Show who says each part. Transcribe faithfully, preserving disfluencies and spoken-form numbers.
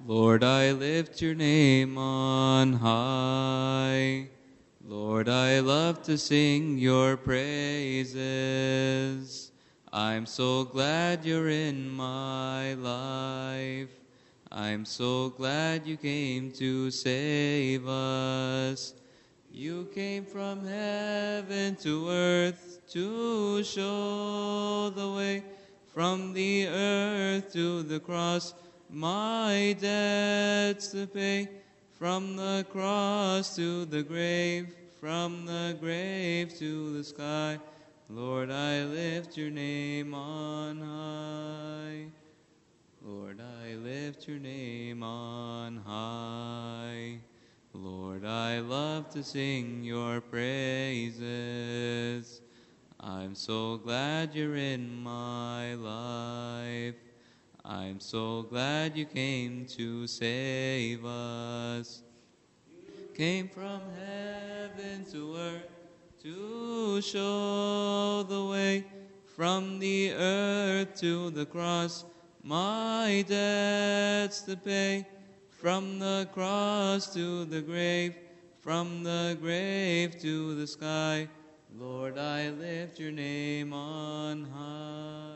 Speaker 1: Lord, I lift your name on high. Lord, I love to sing your praises. I'm so glad you're in my life. I'm so glad you came to save us. You came from heaven to earth to show the way, from the earth to the cross, my debts to pay. From the cross to the grave, from the grave to the sky, Lord, I lift your name on high. Lord, I lift your name on high. Lord, I love to sing your praises. I'm so glad you're in my life. I'm so glad you came to save us. Came from heaven to earth to show the way, from the earth to the cross, my debts to pay. From the cross to the grave, from the grave to the sky, Lord, I lift your name on high.